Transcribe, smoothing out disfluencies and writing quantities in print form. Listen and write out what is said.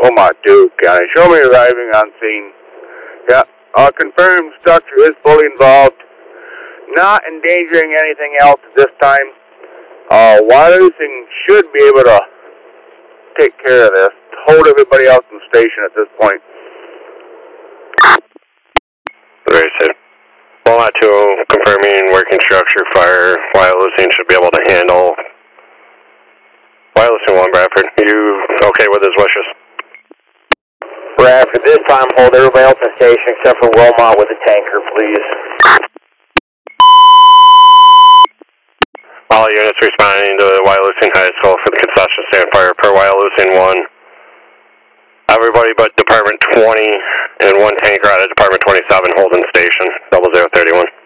Wilmot, Duke County. Show me arriving on scene. Yeah, confirmed structure is fully involved. Not endangering anything else at this time. Wirelessing should be able to take care of this. Hold everybody else in the station at this point. Very safe. Wilmot 2, confirming working structure, fire, wirelessing should be able to handle. Wirelessing 1, Bradford, you okay with his wishes? Bradford, this time hold everybody else in the station except for Wilmot with the tanker, please. All units responding to Wyalusing High School for the concession stand fire per Wyalusing 1. Everybody but Department 20 and 1 tanker out of Department 27 holding station, 0031.